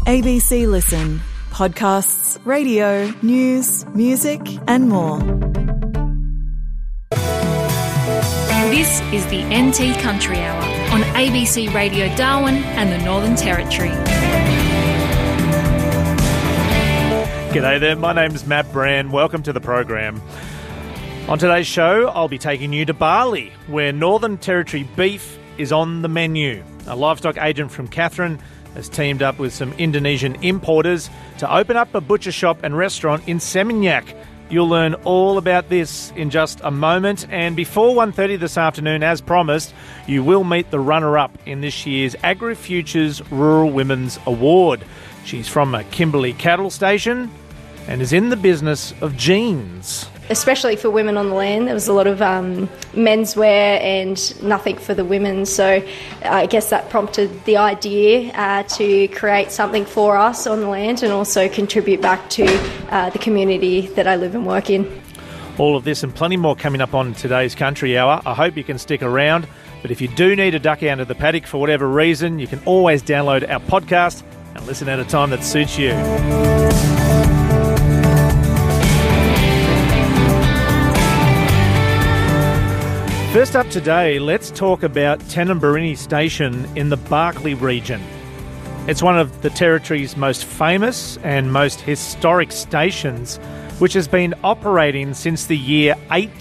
ABC Listen. Podcasts, radio, news, music and more. This is the NT Country Hour on ABC Radio Darwin and the Northern Territory. G'day there, my name's Matt Brand. Welcome to the program. On today's show, I'll be taking you to Bali, where Northern Territory beef is on the menu. A livestock agent from Katherine has teamed up with some Indonesian importers to open up a butcher shop and restaurant in Seminyak. You'll learn all about this in just a moment. And before 1:30 this afternoon, as promised, you will meet the runner-up in this year's AgriFutures Rural Women's Award. She's from a Kimberley cattle station and is in the business of jeans. Especially for women on the land, there was a lot of menswear and nothing for the women. So I guess that prompted the idea to create something for us on the land and also contribute back to the community that I live and work in. All of this and plenty more coming up on today's Country Hour. I hope you can stick around. But if you do need to duck out of the paddock for whatever reason, you can always download our podcast and listen at a time that suits you. First up today, let's talk about Tanumbirini Station in the Barkly region. It's one of the Territory's most famous and most historic stations, which has been operating since the year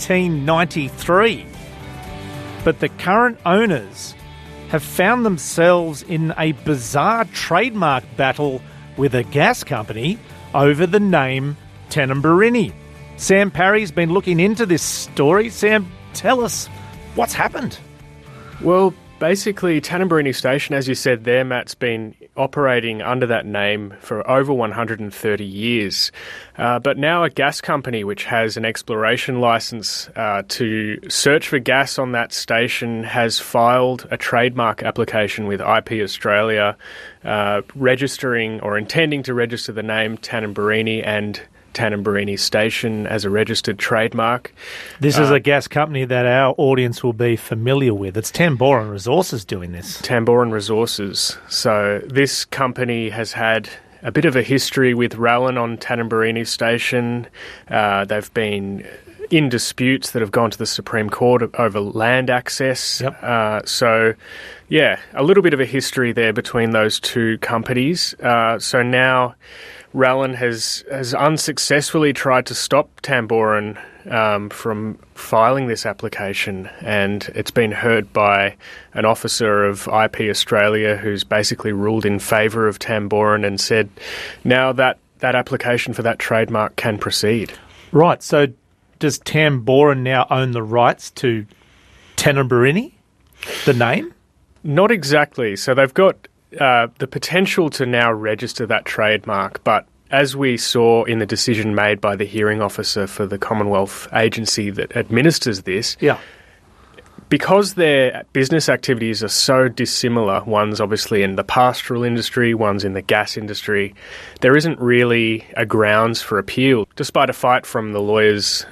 1893. But the current owners have found themselves in a bizarre trademark battle with a gas company over the name Tanumbirini. Sam Parry's been looking into this story. Sam, tell us, what's happened? Well, basically, Tanumbirini Station, as you said there, Matt's been operating under that name for over 130 years. But now a gas company which has an exploration licence to search for gas on that station has filed a trademark application with IP Australia, registering or intending to register the name Tanumbirini and Tanumbirini Station as a registered trademark. This is a gas company that our audience will be familiar with. It's Tamboran Resources doing this. Tamboran Resources. So this company has had a bit of a history with Rallin on Tanumbirini Station. They've been in disputes that have gone to the Supreme Court over land access. Yep. So, yeah, a little bit of a history there between those two companies. So now Rallin has unsuccessfully tried to stop Tamboran from filing this application, and it's been heard by an officer of IP Australia who's basically ruled in favour of Tamboran and said now that application for that trademark can proceed. Right, so does Tamboran now own the rights to Tanumbirini, the name? Not exactly. So they've got the potential to now register that trademark, but as we saw in the decision made by the hearing officer for the Commonwealth agency that administers this, because their business activities are so dissimilar, one's obviously in the pastoral industry, one's in the gas industry, there isn't really a grounds for appeal, despite a fight from the lawyers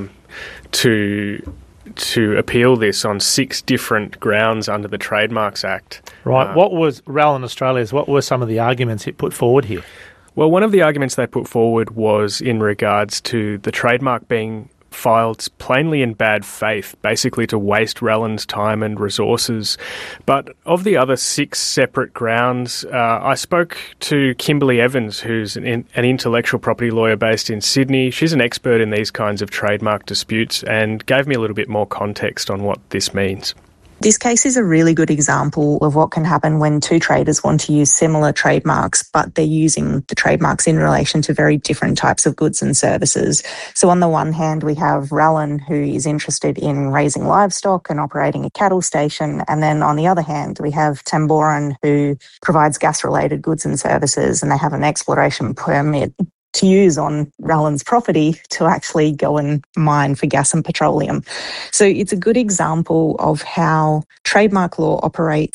to appeal this on 6 different grounds under the Trademarks Act. Right. What were some of the arguments it put forward here? Well, one of the arguments they put forward was in regards to the trademark being filed plainly in bad faith, basically to waste Rallin's time and resources. But of the other 6 separate grounds, I spoke to Kimberley Evans, who's an intellectual property lawyer based in Sydney. She's an expert in these kinds of trademark disputes and gave me a little bit more context on what this means. This case is a really good example of what can happen when two traders want to use similar trademarks, but they're using the trademarks in relation to very different types of goods and services. So on the one hand, we have Rallin, who is interested in raising livestock and operating a cattle station. And then on the other hand, we have Tamboran, who provides gas-related goods and services, and they have an exploration permit to use on Rallin's property to actually go and mine for gas and petroleum. So it's a good example of how trademark law operates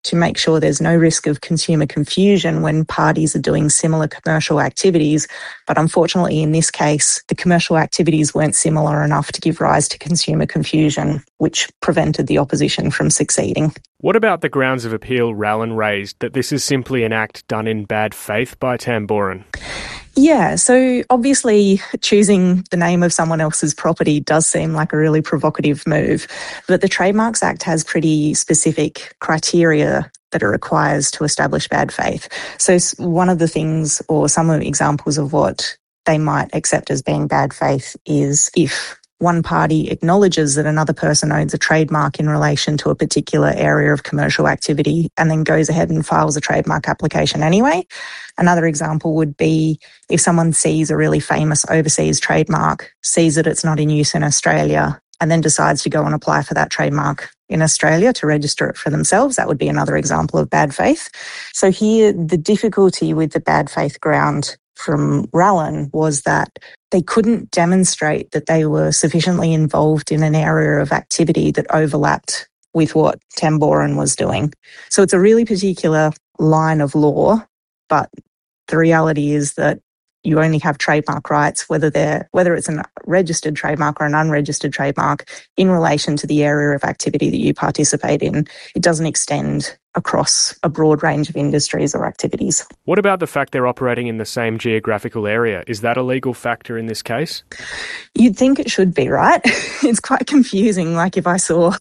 to make sure there's no risk of consumer confusion when parties are doing similar commercial activities. But unfortunately, in this case, the commercial activities weren't similar enough to give rise to consumer confusion, which prevented the opposition from succeeding. What about the grounds of appeal Rallin raised, that this is simply an act done in bad faith by Tamboran? Yeah, so obviously choosing the name of someone else's property does seem like a really provocative move, but the Trademarks Act has pretty specific criteria that it requires to establish bad faith. So one of the things, or some of the examples of what they might accept as being bad faith, is if one party acknowledges that another person owns a trademark in relation to a particular area of commercial activity and then goes ahead and files a trademark application anyway. Another example would be if someone sees a really famous overseas trademark, sees that it's not in use in Australia, and then decides to go and apply for that trademark in Australia to register it for themselves. That would be another example of bad faith. So here, the difficulty with the bad faith ground from Rallin was that they couldn't demonstrate that they were sufficiently involved in an area of activity that overlapped with what Tamboran was doing. So it's a really particular line of law, but the reality is that you only have trademark rights, whether it's a registered trademark or an unregistered trademark, in relation to the area of activity that you participate in. It doesn't extend across a broad range of industries or activities. What about the fact they're operating in the same geographical area? Is that a legal factor in this case? You'd think it should be, right? It's quite confusing. Like if I saw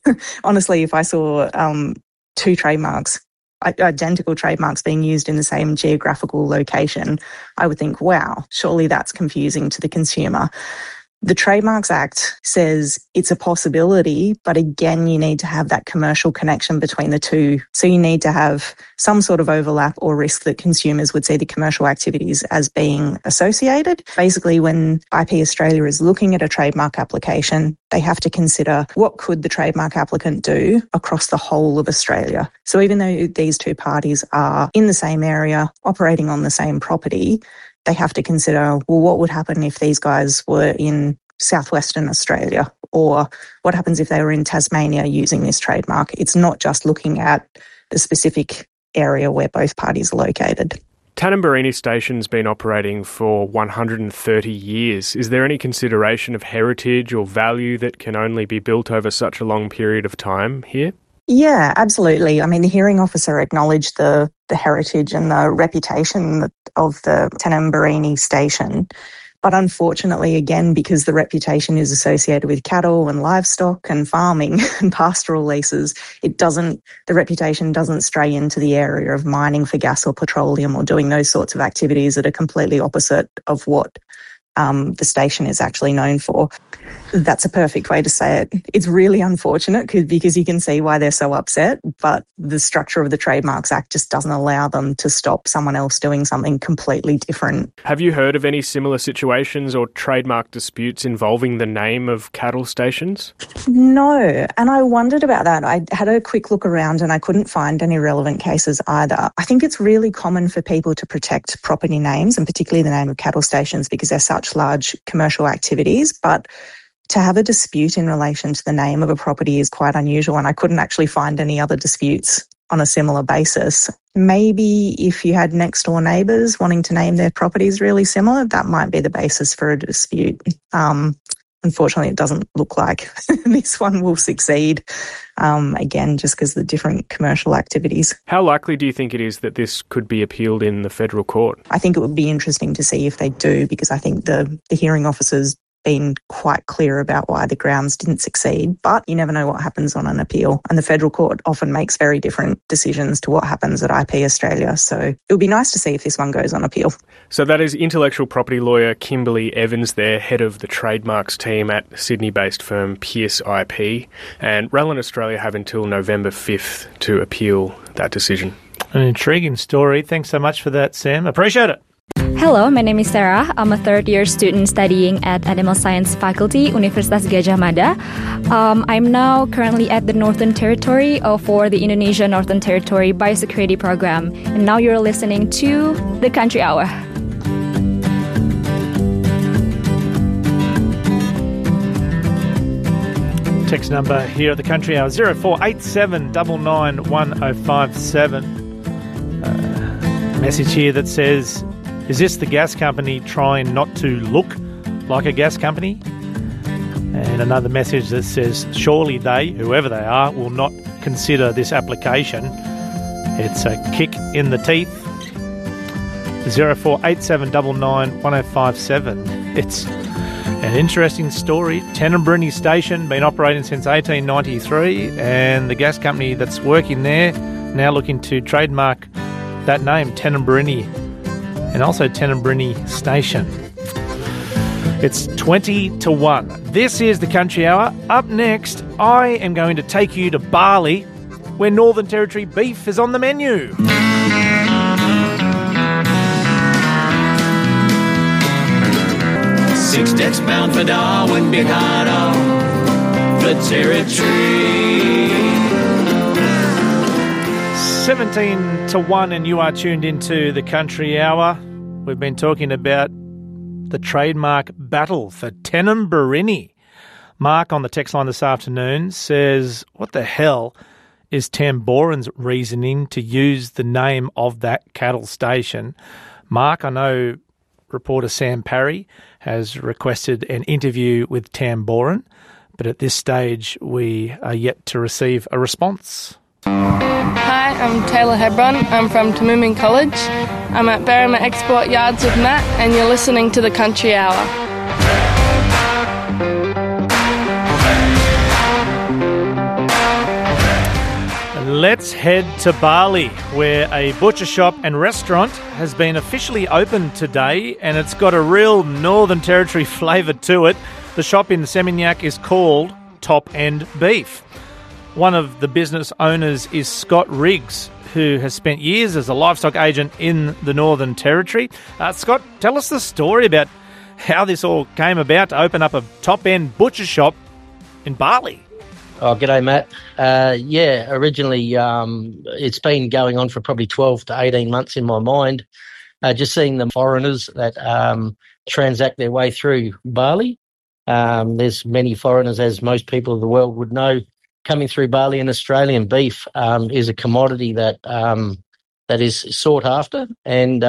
two trademarks, identical trademarks being used in the same geographical location, I would think, wow, surely that's confusing to the consumer. The Trademarks Act says it's a possibility, but again, you need to have that commercial connection between the two. So you need to have some sort of overlap or risk that consumers would see the commercial activities as being associated. Basically, when IP Australia is looking at a trademark application, they have to consider what could the trademark applicant do across the whole of Australia. So even though these two parties are in the same area, operating on the same property, they have to consider, well, what would happen if these guys were in southwestern Australia, or what happens if they were in Tasmania using this trademark? It's not just looking at the specific area where both parties are located. Tanumbirini Station's been operating for 130 years. Is there any consideration of heritage or value that can only be built over such a long period of time here? Yeah, absolutely. I mean, the hearing officer acknowledged the heritage and the reputation of the Tanumbirini Station. But unfortunately, again, because the reputation is associated with cattle and livestock and farming and pastoral leases, the reputation doesn't stray into the area of mining for gas or petroleum or doing those sorts of activities that are completely opposite of what the station is actually known for. That's a perfect way to say it. It's really unfortunate because you can see why they're so upset, but the structure of the Trademarks Act just doesn't allow them to stop someone else doing something completely different. Have you heard of any similar situations or trademark disputes involving the name of cattle stations? No, and I wondered about that. I had a quick look around and I couldn't find any relevant cases either. I think it's really common for people to protect property names, and particularly the name of cattle stations, because they're such large commercial activities, but to have a dispute in relation to the name of a property is quite unusual, and I couldn't actually find any other disputes on a similar basis. Maybe if you had next door neighbours wanting to name their properties really similar, that might be the basis for a dispute. Unfortunately, it doesn't look like this one will succeed, again, just because of the different commercial activities. How likely do you think it is that this could be appealed in the federal court? I think it would be interesting to see if they do, because I think the hearing officers been quite clear about why the grounds didn't succeed, but you never know what happens on an appeal. And the federal court often makes very different decisions to what happens at IP Australia. So it would be nice to see if this one goes on appeal. So that is intellectual property lawyer Kimberly Evans there, head of the trademarks team at Sydney-based firm Pierce IP. And Rallin Australia have until November 5th to appeal that decision. An intriguing story. Thanks so much for that, Sam. Appreciate it. Hello, my name is Sarah. I'm a third-year student studying at Animal Science Faculty, Universitas Gadjah Mada. I'm now currently at the Northern Territory for the Indonesia Northern Territory Biosecurity Program. And now you're listening to The Country Hour. Text number here at the Country Hour 0487 99 1057. Message here that says, is this the gas company trying not to look like a gas company? And another message that says, surely they, whoever they are, will not consider this application. It's a kick in the teeth. 0487 99 1057. It's an interesting story. Tenebriny Station, been operating since 1893, and the gas company that's working there now looking to trademark that name, Tenebriny, and also Tenebriny Station. It's 20-1. This is the Country Hour. Up next, I am going to take you to Bali, where Northern Territory beef is on the menu. Six decks bound for Darwin, big heart of the Territory. 17-1, and you are tuned into the Country Hour. We've been talking about the trademark battle for Tenebriny. Mark on the text line this afternoon says, what the hell is Tamboran's reasoning to use the name of that cattle station? Mark, I know reporter Sam Parry has requested an interview with Tamboran, but at this stage we are yet to receive a response. Hi, I'm Taylor Hebron. I'm from Tamumin College. I'm at Berrima Export Yards with Matt, and you're listening to the Country Hour. Let's head to Bali, where a butcher shop and restaurant has been officially opened today, and it's got a real Northern Territory flavour to it. The shop in Seminyak is called Top End Beef. One of the business owners is Scott Riggs, who has spent years as a livestock agent in the Northern Territory. Scott, tell us the story about how this all came about to open up a top-end butcher shop in Bali. Oh, g'day, Matt. Originally it's been going on for probably 12 to 18 months in my mind, just seeing the foreigners that transact their way through Bali. There's many foreigners, as most people of the world would know, coming through Bali, and Australian beef is a commodity that is sought after. And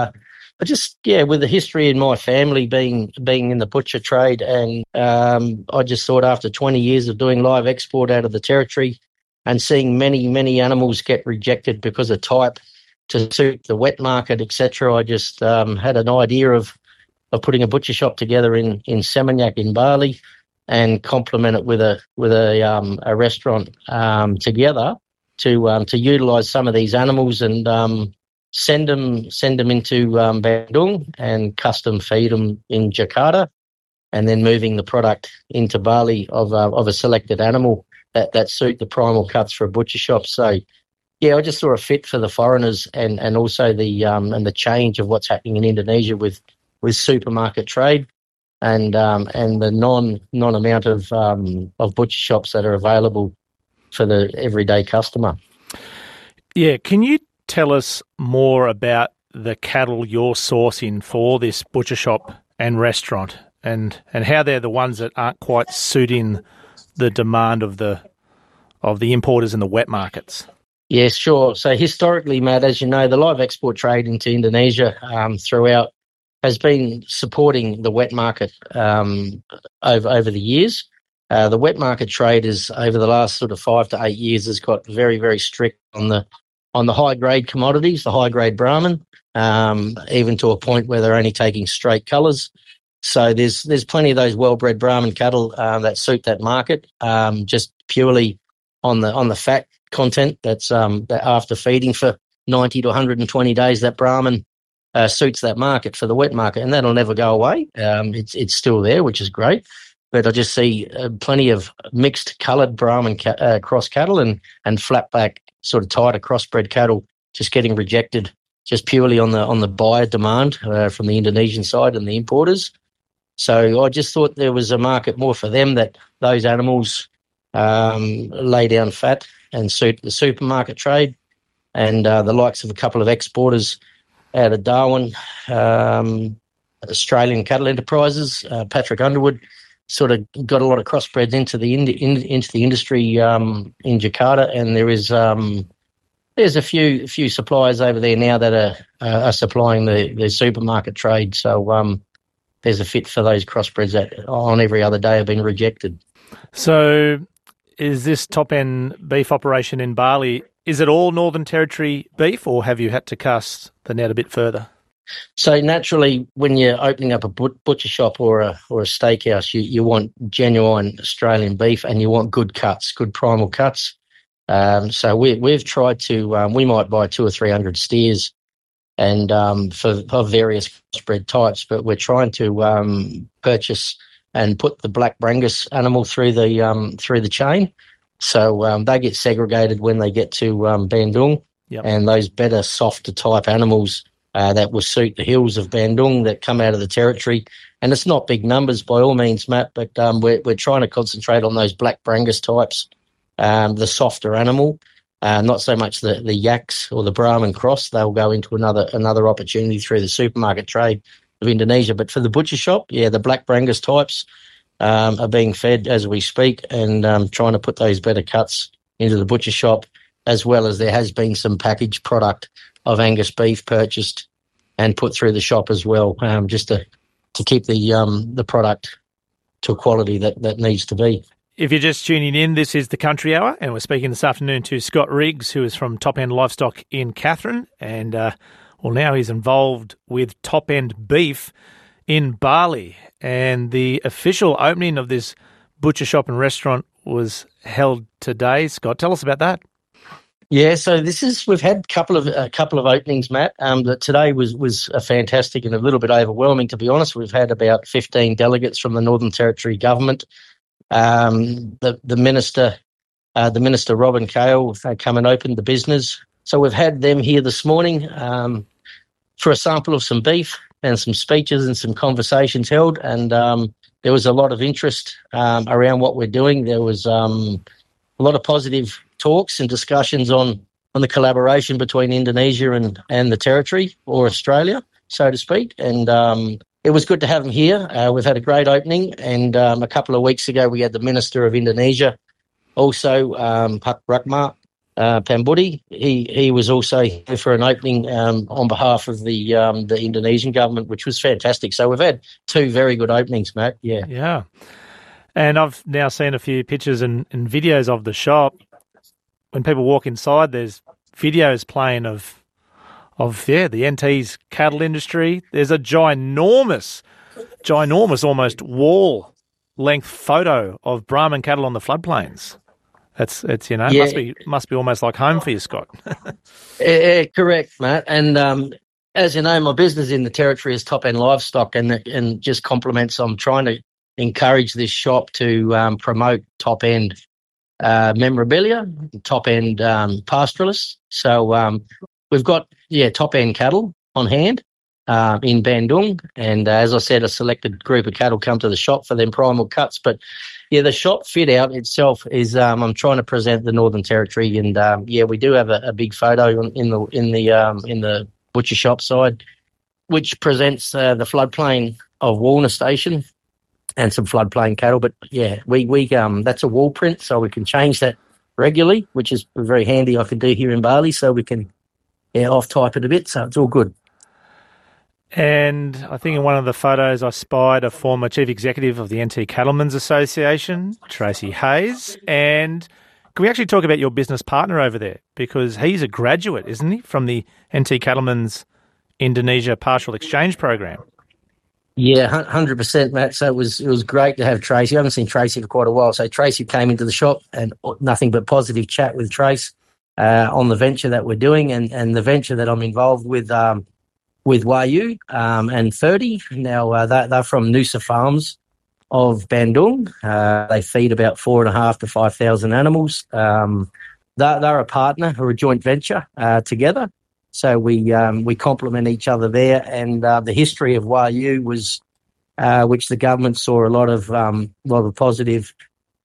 with the history in my family being in the butcher trade, and I just thought after 20 years of doing live export out of the territory and seeing many animals get rejected because of type to suit the wet market, etc., I just had an idea of putting a butcher shop together in Seminyak in Bali, and complement it with a restaurant together to utilise some of these animals and send them into Bandung and custom feed them in Jakarta, and then moving the product into Bali of a selected animal that suit the primal cuts for a butcher shop. So I just saw a fit for the foreigners and also the change of what's happening in Indonesia with supermarket trade. And the non amount of butcher shops that are available for the everyday customer. Yeah, can you tell us more about the cattle you're sourcing for this butcher shop and restaurant, and how they're the ones that aren't quite suiting the demand of the importers in the wet markets? Yes, sure. So historically, Matt, as you know, the live export trade into Indonesia throughout has been supporting the wet market over the years. The wet market trade is, over the last sort of 5 to 8 years, has got very, very strict on the high grade commodities, the high grade Brahman, even to a point where they're only taking straight colours. So there's plenty of those well-bred Brahman cattle that suit that market, just purely on the fat content. That's that after feeding for 90 to 120 days, that Brahman suits that market for the wet market, and that'll never go away. It's still there, which is great. But I just see plenty of mixed coloured Brahman cross cattle and flat back sort of tighter crossbred cattle just getting rejected just purely on the buyer demand from the Indonesian side and the importers. So I just thought there was a market more for them, that those animals lay down fat and suit the supermarket trade, and the likes of a couple of exporters out of Darwin, Australian Cattle Enterprises, Patrick Underwood, sort of got a lot of crossbreds into the industry in Jakarta, and there's a few suppliers over there now that are supplying the supermarket trade. So there's a fit for those crossbreds that on every other day have been rejected. So is this top-end beef operation in Bali, is it all Northern Territory beef, or have you had to cast the net a bit further? So naturally, when you're opening up a butcher shop or a steakhouse, you want genuine Australian beef, and you want good cuts, good primal cuts. So we've tried to. We might buy 200 or 300 steers, and for various spread types, but we're trying to purchase and put the Black Brangus animal through the chain. So they get segregated when they get to Bandung, and those better, softer type animals that will suit the hills of Bandung that come out of the territory. And it's not big numbers by all means, Matt, but we're trying to concentrate on those Black Brangus types, the softer animal, not so much the yaks or the Brahman cross. They'll go into another opportunity through the supermarket trade of Indonesia. But for the butcher shop, the Black Brangus types are being fed as we speak, and trying to put those better cuts into the butcher shop, as well as there has been some packaged product of Angus beef purchased and put through the shop as well, just to keep the product to a quality that needs to be. If you're just tuning in, this is the Country Hour, and we're speaking this afternoon to Scott Riggs, who is from Top End Livestock in Katherine, and now he's involved with Top End Beef in Bali. And the official opening of this butcher shop and restaurant was held today. Scott, tell us about that. Yeah, so we've had a couple of openings, Matt. That today was fantastic and a little bit overwhelming, to be honest. We've had about 15 delegates from the Northern Territory government. The minister Robin Cale come and opened the business. So we've had them here this morning for a sample of some beef and some speeches and some conversations held. And there was a lot of interest around what we're doing. There was a lot of positive talks and discussions on the collaboration between Indonesia and the territory, or Australia, so to speak. And it was good to have them here. We've had a great opening, and a couple of weeks ago we had the Minister of Indonesia, also Pak Ratma Pambudi. He was also here for an opening on behalf of the Indonesian government, which was fantastic. So we've had two very good openings, Matt. Yeah. Yeah. And I've now seen a few pictures and videos of the shop. When people walk inside, there's videos playing of the NT's cattle industry. There's a ginormous almost wall-length photo of Brahman cattle on the floodplains. Must be almost like home for you, Scott. Correct, Matt. And as you know, my business in the territory is Top End Livestock, and just compliments. I'm trying to encourage this shop to promote top end memorabilia, top end pastoralists. So we've got top end cattle on hand in Bandung, and as I said, a selected group of cattle come to the shop for them primal cuts. But the shop fit out itself is I'm trying to present the Northern Territory, and we do have a big photo in the butcher shop side, which presents the floodplain of Walna Station and some floodplain cattle. But we that's a wall print, so we can change that regularly, which is very handy. I can do here in Bali, so we can off type it a bit, so it's all good. And I think in one of the photos I spied a former chief executive of the NT Cattlemen's Association, Tracy Hayes. And can we actually talk about your business partner over there? Because he's a graduate, isn't he, from the NT Cattlemen's Indonesia Partial Exchange Program? Yeah, 100%, Matt. So it was great to have Tracy. I haven't seen Tracy for quite a while. So Tracy came into the shop, and nothing but positive chat with Trace on the venture that we're doing, and the venture that I'm involved with Wahyu and 30. Now, they're from Nusa Farms of Bandung. They feed about 4,500 to 5,000 animals. They're a partner or a joint venture together. So we complement each other there, and the history of Wahyu was, which the government saw a lot of positive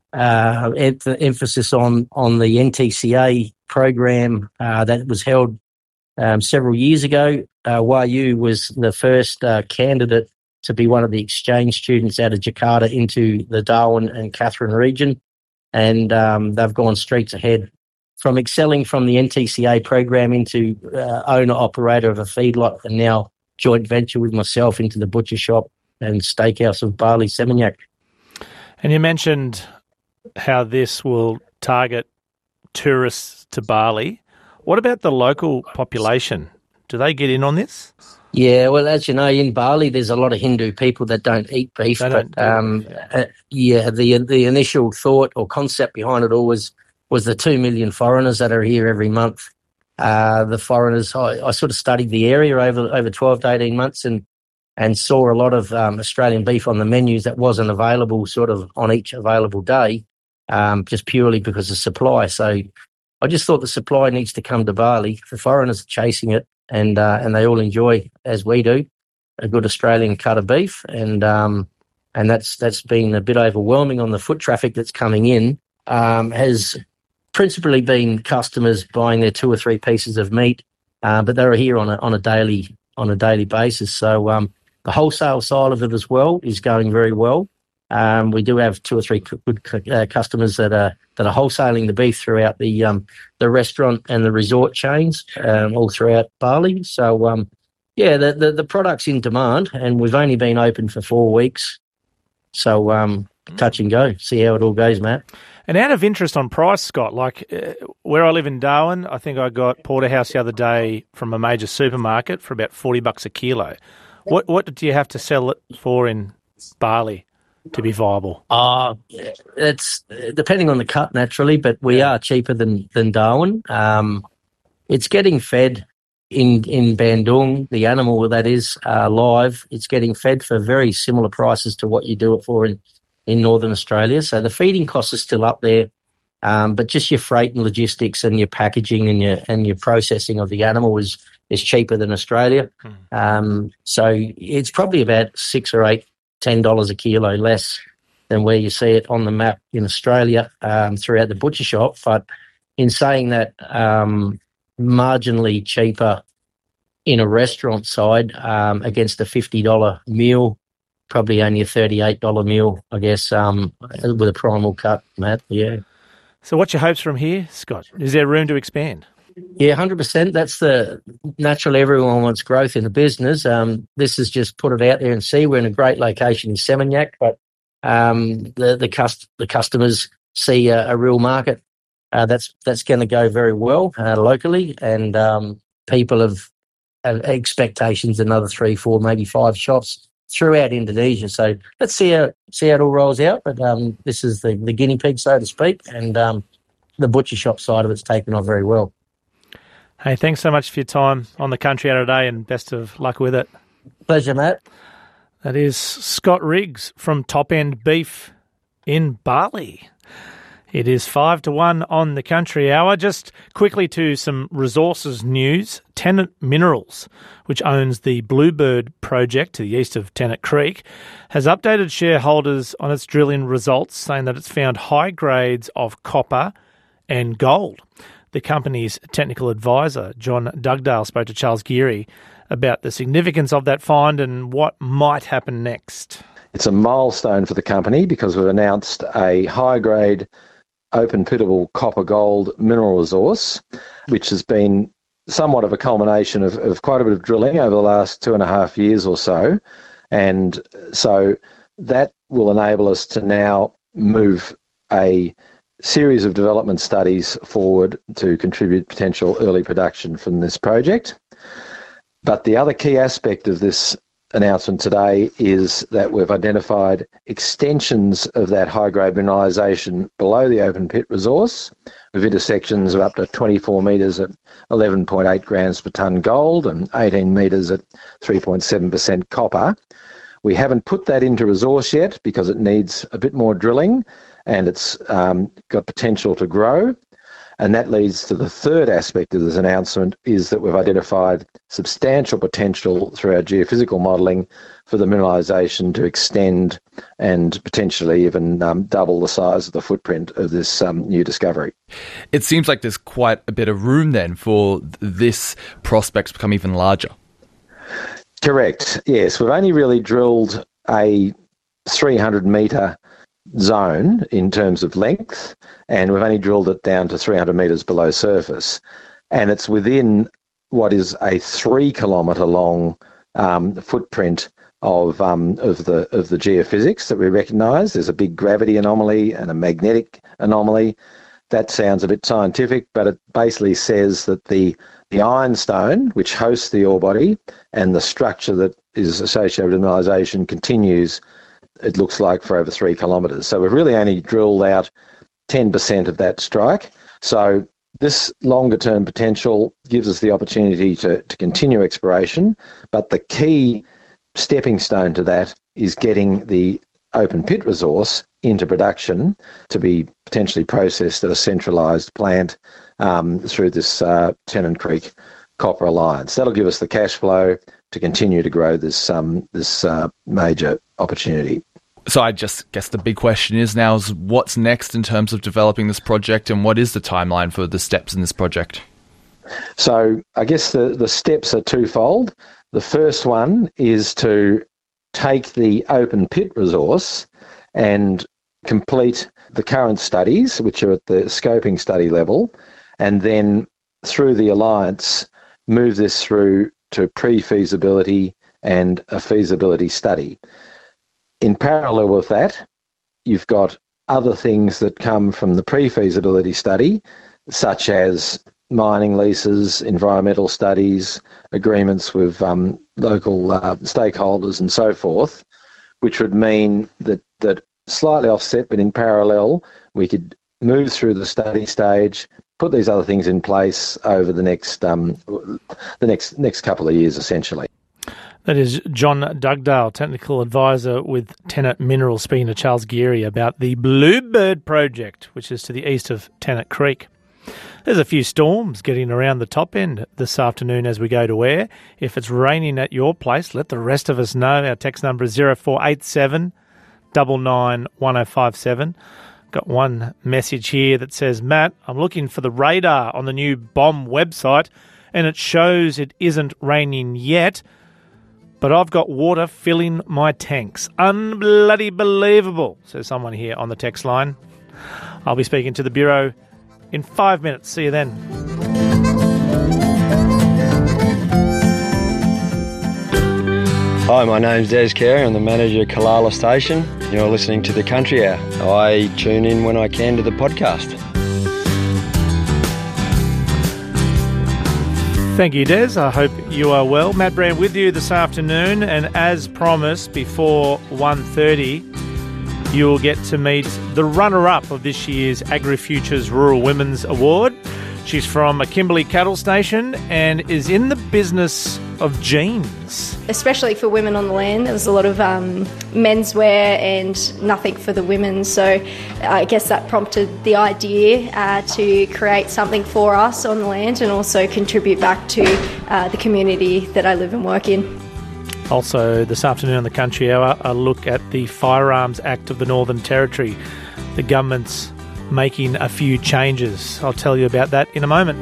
emphasis on the NTCA program that was held several years ago. Wahyu was the first candidate to be one of the exchange students out of Jakarta into the Darwin and Katherine region. And they've gone streets ahead from excelling from the NTCA program into owner-operator of a feedlot, and now joint venture with myself into the butcher shop and steakhouse of Bali Seminyak. And you mentioned how this will target tourists to Bali. What about the local population? Do they get in on this? Yeah, well, as you know, in Bali, there's a lot of Hindu people that don't eat beef. The initial thought or concept behind it all was the 2 million foreigners that are here every month. The foreigners, I sort of studied the area over 12 to 18 months and saw a lot of Australian beef on the menus that wasn't available sort of on each available day, just purely because of supply. So I just thought the supply needs to come to Bali. The foreigners are chasing it, and they all enjoy, as we do, a good Australian cut of beef. And that's been a bit overwhelming on the foot traffic that's coming in. Has principally been customers buying their 2 or 3 pieces of meat, but they're here on a daily basis. So the wholesale side of it as well is going very well. We do have 2 or 3 good customers that are wholesaling the beef throughout the restaurant and the resort chains all throughout Bali. So the product's in demand, and we've only been open for 4 weeks. So touch and go, see how it all goes, Matt. And out of interest on price, Scott, like where I live in Darwin, I think I got porterhouse the other day from a major supermarket for about $40 a kilo. What do you have to sell it for in Bali to be viable? It's depending on the cut, naturally, but we are cheaper than Darwin. It's getting fed in Bandung, the animal that is live. It's getting fed for very similar prices to what you do it for in Northern Australia. So the feeding costs are still up there, but just your freight and logistics and your packaging and your processing of the animal is cheaper than Australia. So it's probably about $6 or $10 a kilo less than where you see it on the map in Australia throughout the butcher shop. But in saying that, marginally cheaper in a restaurant side against a $50 meal, probably only a $38 meal, I guess, with a primal cut, Matt, yeah. So what's your hopes from here, Scott? Is there room to expand? Yeah, 100%. That's naturally everyone wants growth in the business. This is just put it out there and see. We're in a great location in Seminyak, but the customers see a real market that's going to go very well locally, and people have expectations another 3, 4, maybe 5 shops throughout Indonesia. So let's see how it all rolls out. But this is the guinea pig, so to speak, and the butcher shop side of it's taken off very well. Hey, thanks so much for your time on the Country Hour today, and best of luck with it. Pleasure, Matt. That is Scott Riggs from Top End Beef in Bali. It is 5-1 on the Country Hour. Just quickly to some resources news. Tennant Minerals, which owns the Bluebird project to the east of Tennant Creek, has updated shareholders on its drilling results, saying that it's found high grades of copper and gold. The company's technical advisor, John Dugdale, spoke to Charles Geary about the significance of that find and what might happen next. It's a milestone for the company because we've announced a high-grade open pittable copper-gold mineral resource, which has been somewhat of a culmination of quite a bit of drilling over the last 2.5 years or so. And so that will enable us to now move a series of development studies forward to contribute potential early production from this project. But the other key aspect of this announcement today is that we've identified extensions of that high-grade mineralisation below the open pit resource, with intersections of up to 24 metres at 11.8 grams per tonne gold and 18 metres at 3.7% copper. We haven't put that into resource yet because it needs a bit more drilling, and it's got potential to grow. And that leads to the third aspect of this announcement, is that we've identified substantial potential through our geophysical modelling for the mineralisation to extend and potentially even double the size of the footprint of this new discovery. It seems like there's quite a bit of room then for this prospect to become even larger. Correct, yes. We've only really drilled a 300-metre zone in terms of length, and we've only drilled it down to 300 metres below surface. And it's within what is a 3-kilometre long footprint of the geophysics that we recognise. There's a big gravity anomaly and a magnetic anomaly. That sounds a bit scientific, but it basically says that the ironstone, which hosts the ore body, and the structure that is associated with mineralisation continues, it looks like, for over 3 kilometres. So we've really only drilled out 10% of that strike. So this longer-term potential gives us the opportunity to continue exploration, but the key stepping stone to that is getting the open pit resource into production to be potentially processed at a centralised plant through this Tennant Creek Copper Alliance. That'll give us the cash flow to continue to grow this major opportunity. So I just guess the big question is what's next in terms of developing this project, and what is the timeline for the steps in this project? So I guess the steps are twofold. The first one is to take the open pit resource and complete the current studies, which are at the scoping study level, and then through the Alliance move this through to pre-feasibility and a feasibility study. In parallel with that, you've got other things that come from the pre-feasibility study, such as mining leases, environmental studies, agreements with local stakeholders and so forth, which would mean that slightly offset, but in parallel, we could move through the study stage, put these other things in place over the next couple of years, essentially. That is John Dugdale, Technical Advisor with Tennant Minerals, speaking to Charles Geary about the Bluebird project, which is to the east of Tennant Creek. There's a few storms getting around the top end this afternoon as we go to air. If it's raining at your place, let the rest of us know. Our text number is 0487 99 1057. Got one message here that says, Matt, I'm looking for the radar on the new BOM website and it shows it isn't raining yet, but I've got water filling my tanks. Unbloody believable, says someone here on the text line. I'll be speaking to the Bureau in 5 minutes. See you then. Hi, my name's Des Carey. I'm the manager of Kalala Station. You're listening to The Country Hour. I tune in when I can to the podcast. Thank you, Des. I hope you are well. Matt Brand with you this afternoon, and as promised, before 1:30, you'll get to meet the runner-up of this year's AgriFutures Rural Women's Award. She's from a Kimberley cattle station and is in the business of jeans. Especially for women on the land, there was a lot of menswear and nothing for the women. So I guess that prompted the idea to create something for us on the land and also contribute back to the community that I live and work in. Also, this afternoon on the Country Hour, a look at the Firearms Act of the Northern Territory. The government's making a few changes. I'll tell you about that in a moment.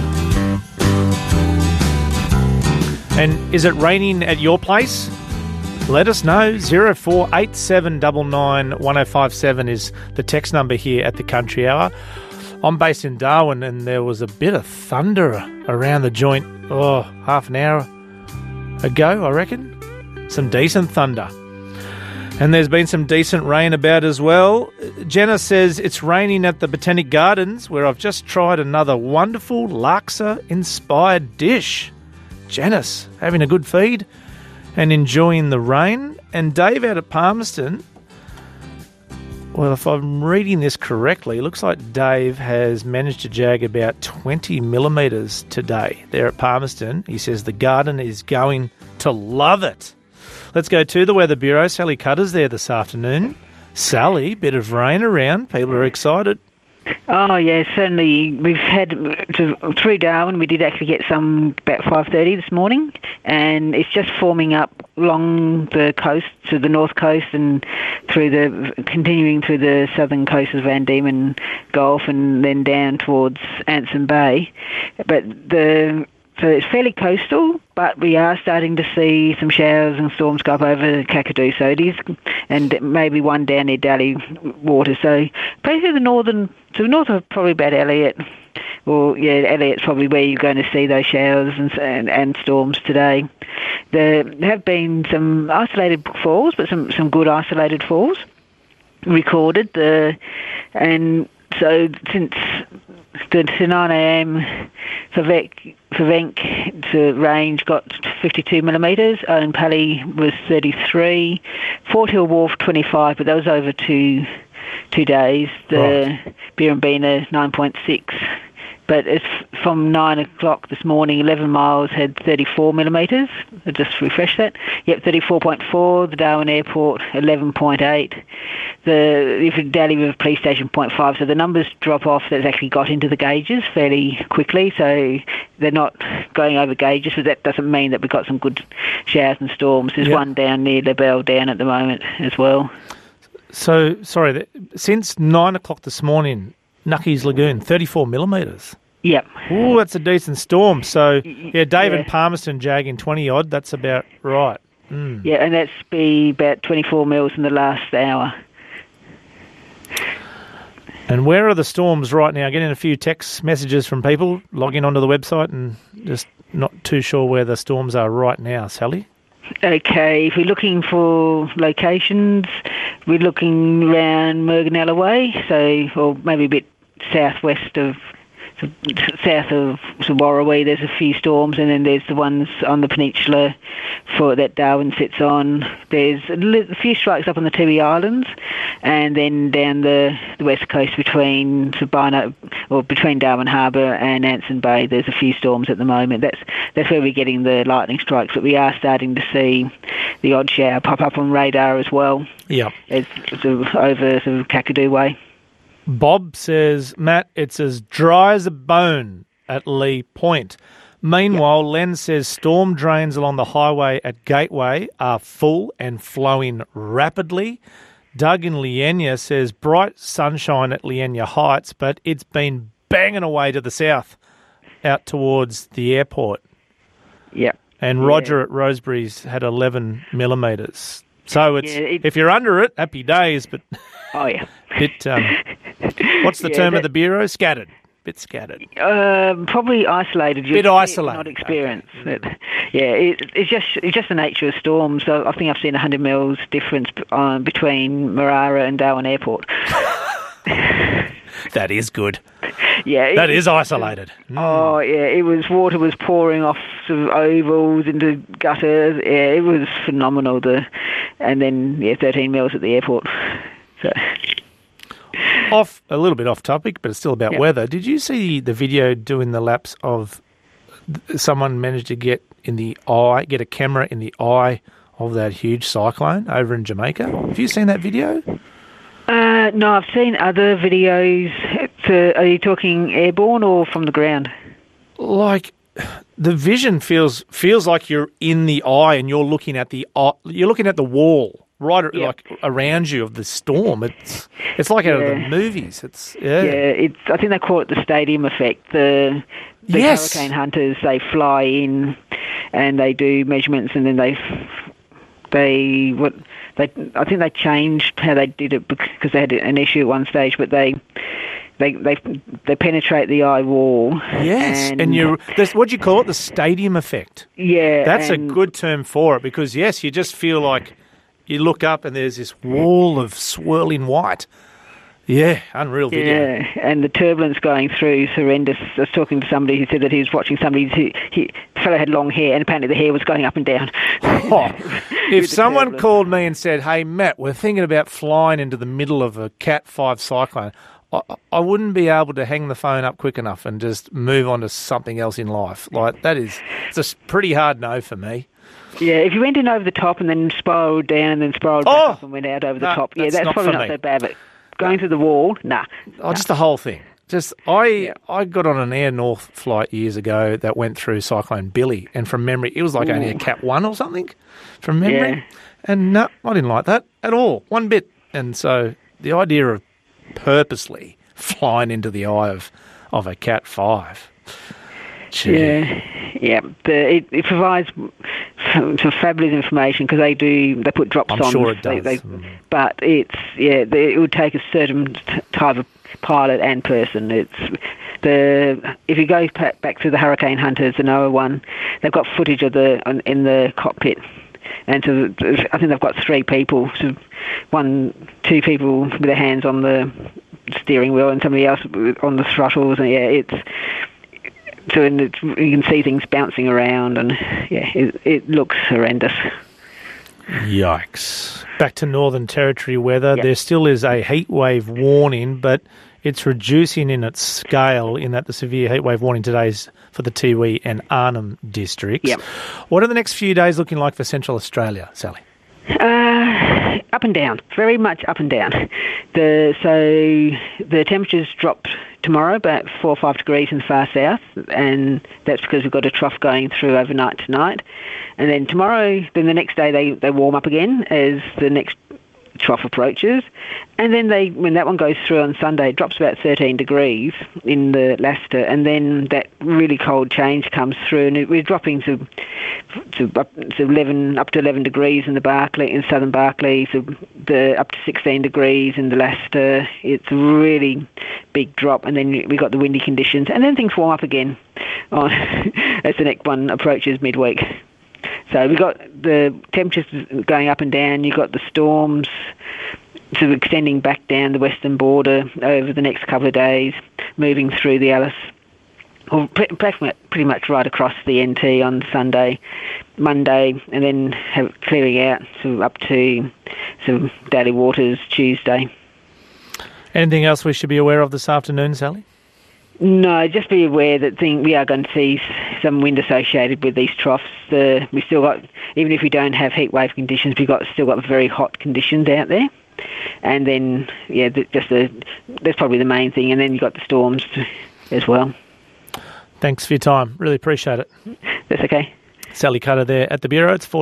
And is it raining at your place? Let us know. 0487 99 1057 is the text number here at the Country Hour. I'm based in Darwin and there was a bit of thunder around the joint, half an hour ago, I reckon. Some decent thunder. And there's been some decent rain about as well. Jenna says it's raining at the Botanic Gardens, where I've just tried another wonderful laksa-inspired dish. Janice, having a good feed and enjoying the rain. And Dave out at Palmerston, well, if I'm reading this correctly, it looks like Dave has managed to jag about 20 millimetres today there at Palmerston. He says the garden is going to love it. Let's go to the Weather Bureau. Sally Cutter's there this afternoon. Sally, bit of rain around. People are excited. Oh, yeah, certainly. We've had, through Darwin, we did actually get some about 5:30 this morning, and it's just forming up along the coast, to the north coast, and continuing through the southern coast of Van Diemen Gulf, and then down towards Anson Bay. But the So it's fairly coastal, but we are starting to see some showers and storms go up over Kakadu. So it is, and maybe one down near Daly Water. So basically to the north of probably about Elliot. Well, yeah, Elliot's probably where you're going to see those showers and storms today. There have been some isolated falls, but some good isolated falls recorded. And so since the 9 a.m. Favenk to range got 52 millimetres. Owen Pally was 33. Fort Hill Wharf 25, but that was over two days. The Birrambina 9.6. But it's from 9 o'clock this morning, 11 miles had 34 millimetres. I'll just refresh that. Yep, 34.4. The Darwin Airport, 11.8. The Daly River Police Station, 0.5. So the numbers drop off that's actually got into the gauges fairly quickly. So they're not going over gauges, but that doesn't mean that we've got some good showers and storms. There's one down near La Belle down at the moment as well. So, sorry, since 9 o'clock this morning, Nucky's Lagoon, 34 millimetres. Yep. Oh, that's a decent storm. So, yeah, Dave and Palmerston jagging 20-odd, that's about right. Mm. Yeah, and that's be about 24 mils in the last hour. And where are the storms right now? Getting a few text messages from people logging onto the website and just not too sure where the storms are right now, Sally. Okay, if we're looking for locations, we're looking around Murganella Way, or maybe a bit south of Warrawee. There's a few storms, and then there's the ones on the peninsula that Darwin sits on. There's a few strikes up on the Tiwi Islands, and then down the west coast between between Darwin Harbour and Anson Bay. There's a few storms at the moment. That's where we're getting the lightning strikes, but we are starting to see the odd shower pop up on radar as well. Yeah, it's over Kakadu Way. Bob says, Matt, it's as dry as a bone at Lee Point. Meanwhile, Len says storm drains along the highway at Gateway are full and flowing rapidly. Doug in Leanya says bright sunshine at Leanya Heights, but it's been banging away to the south out towards the airport. Yep. And Roger at Rosebery's had 11 millimetres. So if you're under it, happy days, but what's the term of the Bureau? Scattered. Bit scattered. Probably isolated. Bit isolated. Not experienced. Okay. It's just the nature of storms. So I think I've seen 100 mils difference between Marara and Darwin Airport. That is good. Yeah, that is isolated. Oh yeah, water was pouring off sort of ovals into gutters. Yeah, it was phenomenal. And then 13 mils at the airport. So. A little bit off topic, but it's still about weather. Did you see the video doing the laps of someone managed to get a camera in the eye of that huge cyclone over in Jamaica? Have you seen that video? No, I've seen other videos. Are you talking airborne or from the ground? Like, the vision feels like you're in the eye and you're looking at the wall. Right, like around you of the storm. It's like out of the movies. I think they call it the stadium effect. The hurricane hunters, they fly in and they do measurements, and then I think they changed how they did it because they had an issue at one stage, but they penetrate the eye wall. Yes, and what do you call it? The stadium effect. Yeah, that's a good term for it, because you just feel like. You look up and there's this wall of swirling white. Yeah, unreal video. Yeah, and the turbulence going through is horrendous. I was talking to somebody who said that he was watching somebody the fellow had long hair, and apparently the hair was going up and down. If someone called me and said, hey, Matt, we're thinking about flying into the middle of a Cat 5 cyclone, I wouldn't be able to hang the phone up quick enough and just move on to something else in life. Like, it's a pretty hard no for me. Yeah, if you went in over the top and then spiralled down and then spiralled back up and went out over the top, that's probably not so bad. But going through the wall, nah. Just the whole thing. I got on an Air North flight years ago that went through Cyclone Billy, and from memory, it was like only a Cat 1 or something, from memory. Yeah. And no, I didn't like that at all, one bit. And so the idea of purposely flying into the eye of a Cat 5... Yeah. It provides some fabulous information because they put drops on. I'm sure it does. But it would take a certain type of pilot and person. If you go back to the Hurricane Hunters, the NOAA one, they've got footage of in the cockpit. And so I think they've got 3 people, so 2 people with their hands on the steering wheel and somebody else on the throttles. And you can see things bouncing around, and it looks horrendous. Yikes. Back to Northern Territory weather. Yep. There still is a heat wave warning, but it's reducing in its scale in that the severe heat wave warning today is for the Tiwi and Arnhem districts. Yep. What are the next few days looking like for Central Australia, Sally? Up and down, very much up and down. So the temperatures drop tomorrow about 4 or 5 degrees in the far south, and that's because we've got a trough going through overnight tonight. And then then the next day they warm up again as the next trough approaches, and then when that one goes through on Sunday, it drops about 13 degrees in the Leicester, and then that really cold change comes through, and we're dropping to 11 degrees in the Barkly, in southern Barkly, so up to 16 degrees in the Leicester. It's a really big drop, and then we got the windy conditions, and then things warm up again as the next one approaches midweek. So we've got the temperatures going up and down. You've got the storms sort of extending back down the western border over the next couple of days, moving through the Alice, or pretty much right across the NT on Sunday, Monday, and then clearing out up to some Daly Waters Tuesday. Anything else we should be aware of this afternoon, Sally? No, just be aware that we are going to see some wind associated with these troughs. We still got, even if we don't have heat wave conditions, we've still got very hot conditions out there. And then, that's probably the main thing. And then you've got the storms as well. Thanks for your time. Really appreciate it. That's okay. Sally Cutter there at the Bureau. It's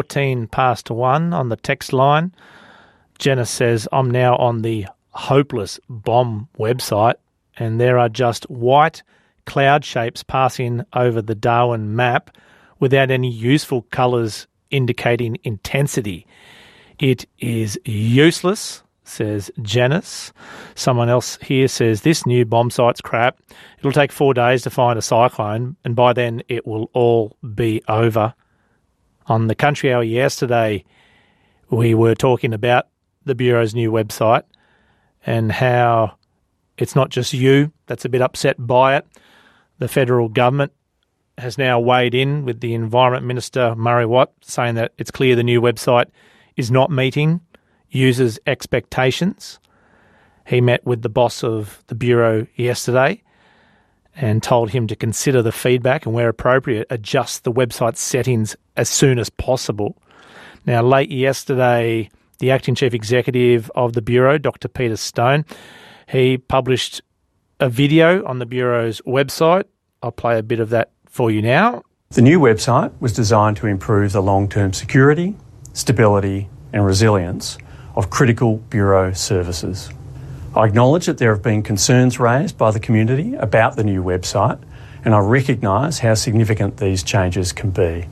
1:14 on the text line. Jenna says, I'm now on the Hopeless Bomb website, and there are just white cloud shapes passing over the Darwin map without any useful colours indicating intensity. It is useless, says Janice. Someone else here says, this new bomb site's crap. It'll take 4 days to find a cyclone, and by then it will all be over. On the Country Hour yesterday, we were talking about the Bureau's new website and how it's not just you that's a bit upset by it. The federal government has now weighed in with the Environment Minister, Murray Watt, saying that it's clear the new website is not meeting users' expectations. He met with the boss of the Bureau yesterday and told him to consider the feedback and, where appropriate, adjust the website settings as soon as possible. Now, late yesterday, the Acting Chief Executive of the Bureau, Dr. Peter Stone, he published a video on the Bureau's website. I'll play a bit of that for you now. The new website was designed to improve the long-term security, stability and resilience of critical Bureau services. I acknowledge that there have been concerns raised by the community about the new website, and I recognise how significant these changes can be.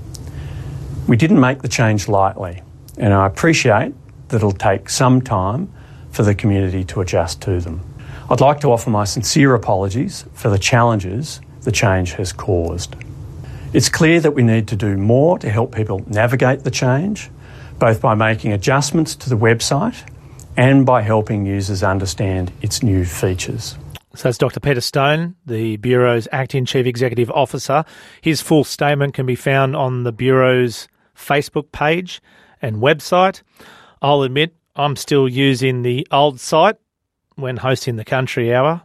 We didn't make the change lightly, and I appreciate that it'll take some time for the community to adjust to them. I'd like to offer my sincere apologies for the challenges the change has caused. It's clear that we need to do more to help people navigate the change, both by making adjustments to the website and by helping users understand its new features. So that's Dr. Peter Stone, the Bureau's Acting Chief Executive Officer. His full statement can be found on the Bureau's Facebook page and website. I'll admit I'm still using the old site when hosting the Country Hour,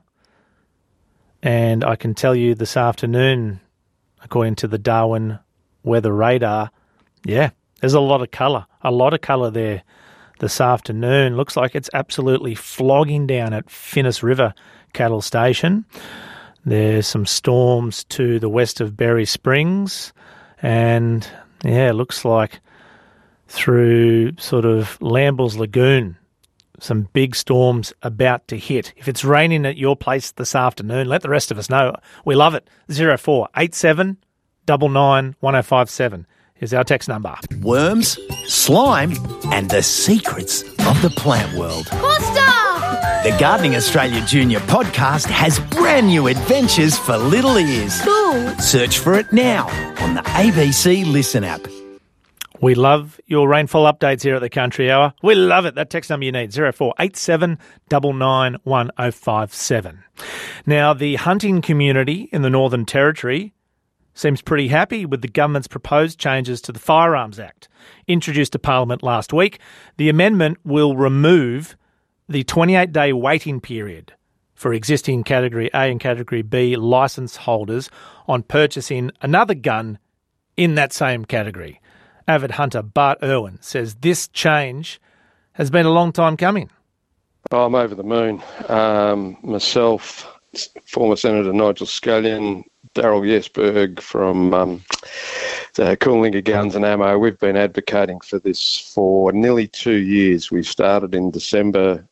and I can tell you this afternoon, according to the Darwin Weather Radar, there's a lot of colour there this afternoon. Looks like it's absolutely flogging down at Finnis River Cattle Station. There's some storms to the west of Berry Springs, and it looks like through sort of Lambles Lagoon, some big storms about to hit. If it's raining at your place this afternoon, let the rest of us know. We love it. 0487 99 1057 is our text number. Worms, slime, and the secrets of the plant world. Costa! The Gardening Australia Junior podcast has brand new adventures for little ears. Cool. Search for it now on the ABC Listen app. We love your rainfall updates here at the Country Hour. We love it. That text number you need, 0487 99 1057. Now, the hunting community in the Northern Territory seems pretty happy with the government's proposed changes to the Firearms Act. Introduced to Parliament last week, the amendment will remove the 28-day waiting period for existing Category A and Category B licence holders on purchasing another gun in that same category. Avid hunter Bart Irwin says this change has been a long time coming. I'm over the moon. Myself, former Senator Nigel Scullion, Daryl Yesberg from the Coolangatta Guns and Ammo, we've been advocating for this for nearly 2 years. We started in December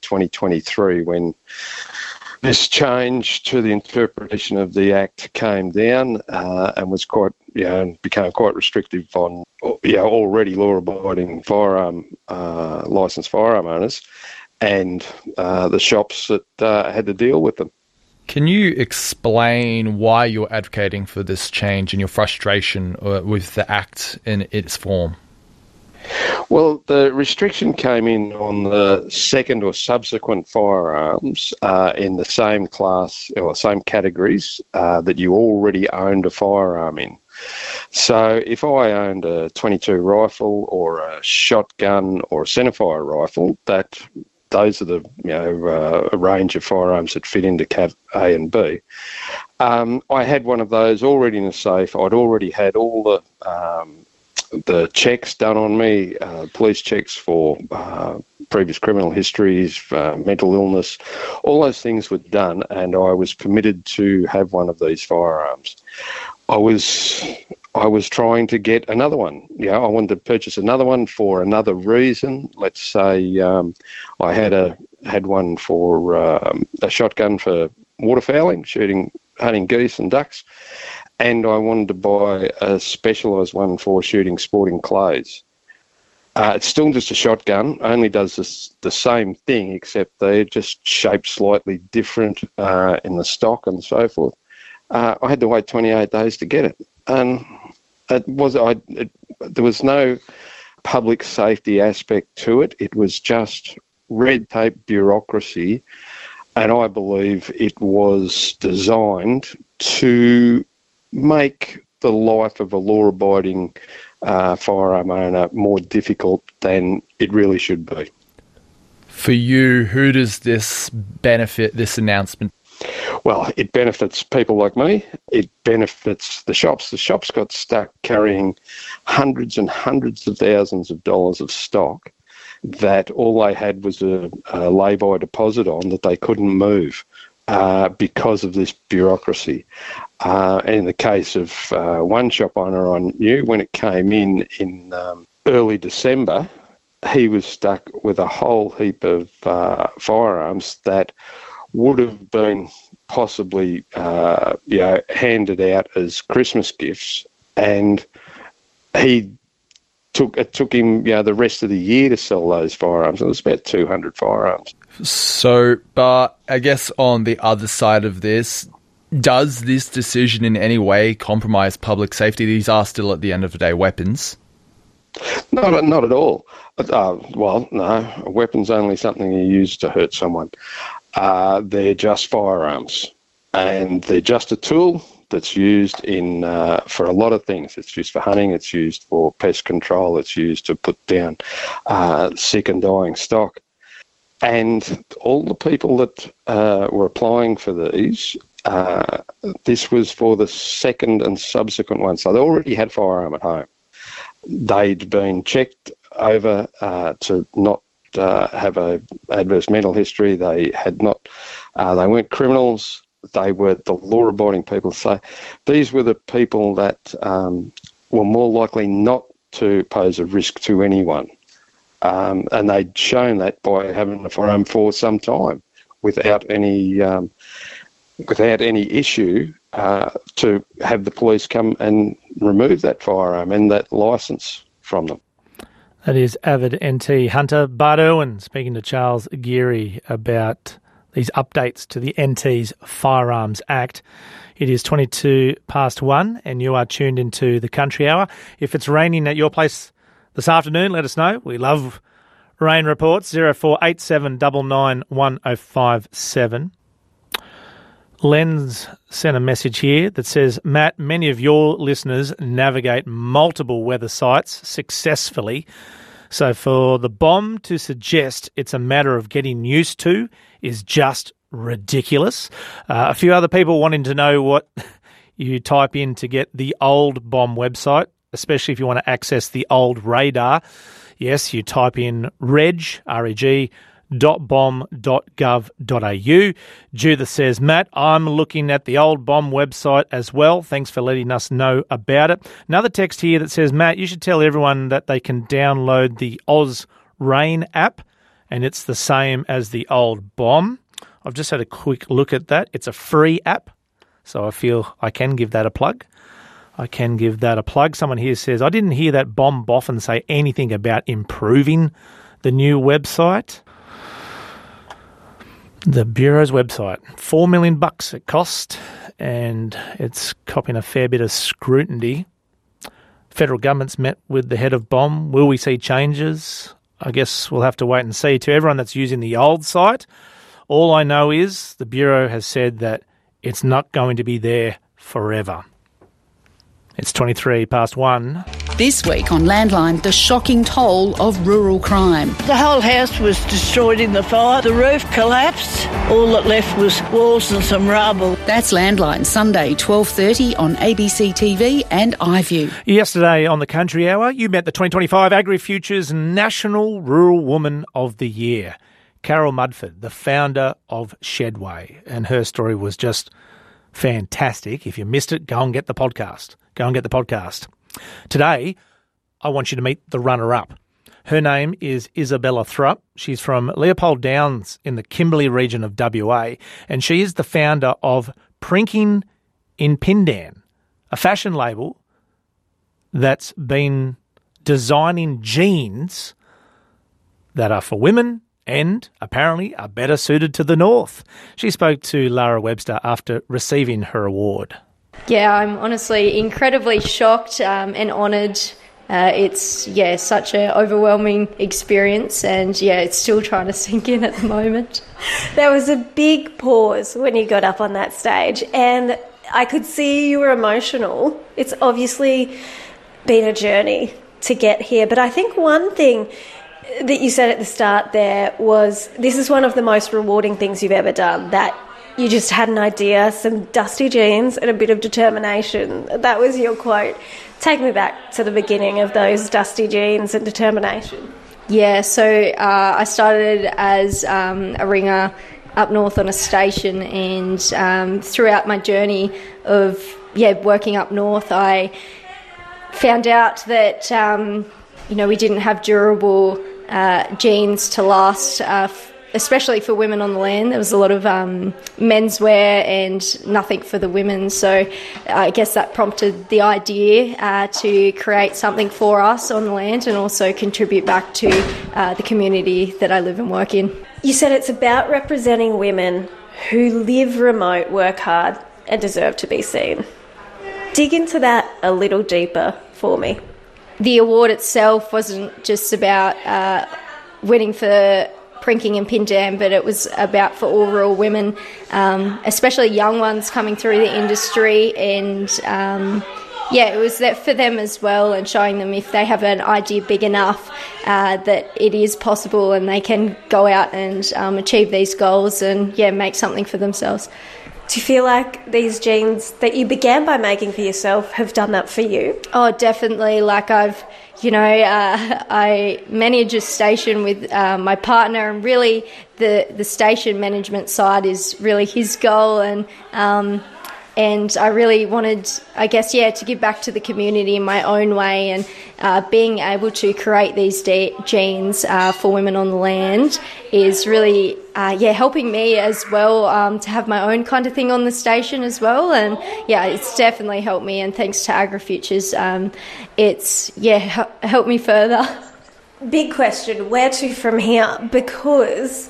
2023 when this change to the interpretation of the Act came down and was quite, became quite restrictive on, already law-abiding firearm licensed firearm owners and the shops that had to deal with them. Can you explain why you're advocating for this change and your frustration with the Act in its form? Well, the restriction came in on the second or subsequent firearms in the same class or same categories that you already owned a firearm in. So if I owned a .22 rifle or a shotgun or a centerfire rifle, those are the a range of firearms that fit into Cat A and B. I had one of those already in a safe. I'd already had all the checks done on me, police checks for previous criminal histories, mental illness. All those things were done, and I was permitted to have one of these firearms. I was trying to get another one. I wanted to purchase another one for another reason. Let's say I had one for a shotgun for waterfowling, hunting geese and ducks, and I wanted to buy a specialised one for shooting sporting clays. It's still just a shotgun, only does the same thing, except they're just shaped slightly different in the stock and so forth. I had to wait 28 days to get it, and there was no public safety aspect to it. It was just red tape bureaucracy, and I believe it was designed to make the life of a law-abiding firearm owner more difficult than it really should be. For you, who does this benefit, this announcement? Well, it benefits people like me. It benefits the shops. The shops got stuck carrying hundreds and hundreds of thousands of dollars of stock that all they had was a lay-by deposit on that they couldn't move because of this bureaucracy. And in the case of one shop owner I knew, when it came in early December, he was stuck with a whole heap of firearms that would have been possibly handed out as Christmas gifts, and it took him the rest of the year to sell those firearms. It was about 200 firearms. So, but I guess on the other side of this, does this decision in any way compromise public safety? These are still, at the end of the day, weapons. Not at all. Well, no, a weapon's only something you use to hurt someone. They're just firearms, and they're just a tool that's used for a lot of things. It's used for hunting, it's used for pest control, it's used to put down sick and dying stock. And all the people that were applying for these, this was for the second and subsequent ones. So they already had firearm at home. They'd been checked over to not have a adverse mental history. They had not. They weren't criminals. They were the law-abiding people. So these were the people that were more likely not to pose a risk to anyone. and they'd shown that by having a firearm for some time without any issue to have the police come and remove that firearm and that licence from them. That is avid NT hunter Bart Irwin speaking to Charles Geary about these updates to the NT's Firearms Act. It is 1:22 and you are tuned into the Country Hour. If it's raining at your place this afternoon, let us know. We love rain reports. 0487 99 1057. Len's sent a message here that says, Matt, many of your listeners navigate multiple weather sites successfully. So for the bomb to suggest it's a matter of getting used to is just ridiculous. A few other people wanting to know what you type in to get the old bomb website, especially if you want to access the old radar. Yes, you type in reg.bomb.gov.au. Judith says, Matt, I'm looking at the old bomb website as well. Thanks for letting us know about it. Another text here that says, Matt, you should tell everyone that they can download the Oz Rain app, and it's the same as the old bomb. I've just had a quick look at that. It's a free app, so I feel I can give that a plug. Someone here says, I didn't hear that bomb boffin say anything about improving the new website. The Bureau's website, $4 million it cost, and it's copping a fair bit of scrutiny. Federal government's met with the head of BOM. Will we see changes? I guess we'll have to wait and see. To everyone that's using the old site, all I know is the Bureau has said that it's not going to be there forever. It's 1:23. This week on Landline, the shocking toll of rural crime. The whole house was destroyed in the fire. The roof collapsed. All that left was walls and some rubble. That's Landline, Sunday, 12:30 on ABC TV and iView. Yesterday on the Country Hour, you met the 2025 AgriFutures National Rural Woman of the Year, Carol Mudford, the founder of Shedway, and her story was just fantastic. If you missed it, go and get the podcast. Today, I want you to meet the runner-up. Her name is Isabella Thrupp. She's from Leopold Downs in the Kimberley region of WA, and she is the founder of Prinking in Pindan, a fashion label that's been designing jeans that are for women and apparently are better suited to the north. She spoke to Lara Webster after receiving her award. Yeah, I'm honestly incredibly shocked and honoured. It's, such an overwhelming experience, and, it's still trying to sink in at the moment. There was a big pause when you got up on that stage, and I could see you were emotional. It's obviously been a journey to get here, but I think one thing that you said at the start there was this is one of the most rewarding things you've ever done, that you just had an idea, some dusty jeans and a bit of determination. That was your quote. Take me back to the beginning of those dusty jeans and determination. Yeah, so I started as a ringer up north on a station, and throughout my journey of working up north, I found out that we didn't have durable jeans to last, especially for women on the land. There was a lot of menswear and nothing for the women. So I guess that prompted the idea to create something for us on the land and also contribute back to the community that I live and work in. You said it's about representing women who live remote, work hard and deserve to be seen. Dig into that a little deeper for me. The award itself wasn't just about winning for Prinking in Pindan, but it was about for all rural women, especially young ones coming through the industry, and it was that for them as well, and showing them if they have an idea big enough that it is possible and they can go out and achieve these goals and make something for themselves. Do you feel like these jeans that you began by making for yourself have done that for you? Oh, definitely. Like I manage a station with my partner, and really the station management side is really his goal. And And I really wanted, I guess, to give back to the community in my own way, and being able to create these genes for women on the land is really, helping me as well to have my own kind of thing on the station as well. And it's definitely helped me, and thanks to AgriFutures, it's helped me further. Big question, where to from here? Because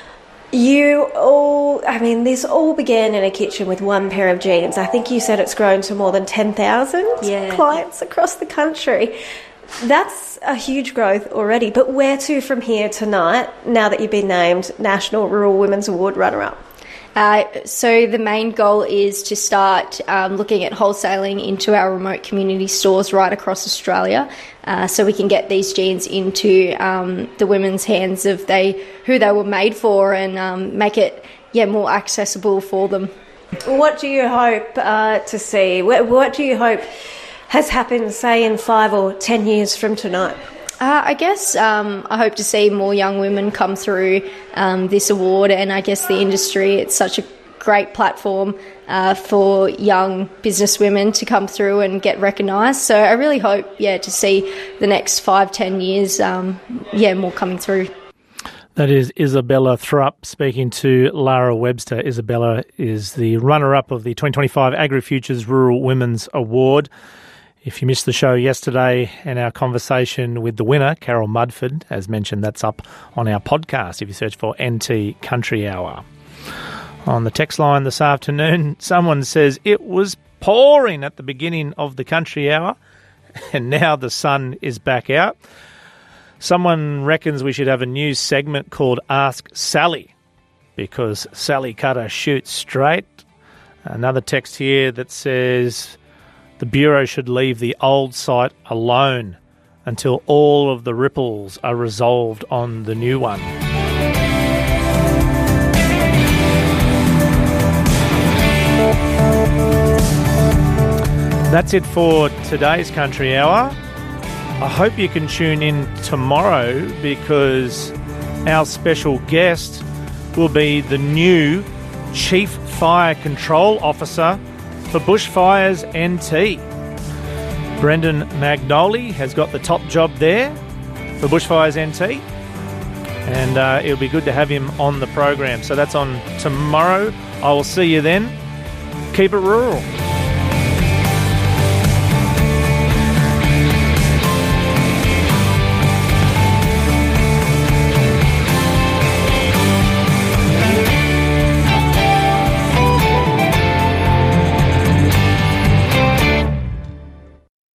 this all began in a kitchen with one pair of jeans. I think you said it's grown to more than 10,000 clients across the country. That's a huge growth already. But where to from here tonight, now that you've been named National Rural Women's Award runner-up? So the main goal is to start looking at wholesaling into our remote community stores right across Australia, so we can get these jeans into the women's hands of who they were made for, and make it more accessible for them. What do you hope to see? What do you hope has happened, say, in 5 or 10 years from tonight? I guess I hope to see more young women come through this award, and I guess the industry. It's such a great platform for young business women to come through and get recognised. So I really hope, to see the next 5-10 years, more coming through. That is Isabella Thrupp speaking to Lara Webster. Isabella is the runner-up of the 2025 AgriFutures Rural Women's Award. If you missed the show yesterday and our conversation with the winner, Carol Mudford, as mentioned, that's up on our podcast if you search for NT Country Hour. On the text line this afternoon, someone says it was pouring at the beginning of the Country Hour and now the sun is back out. Someone reckons we should have a new segment called Ask Sally because Sally Cutter shoots straight. Another text here that says the Bureau should leave the old site alone until all of the ripples are resolved on the new one. That's it for today's Country Hour. I hope you can tune in tomorrow because our special guest will be the new Chief Fire Control Officer for Bushfires NT. Brendan Magnoli has got the top job there for Bushfires NT, and it'll be good to have him on the program. So that's on tomorrow. I will see you then. Keep it rural.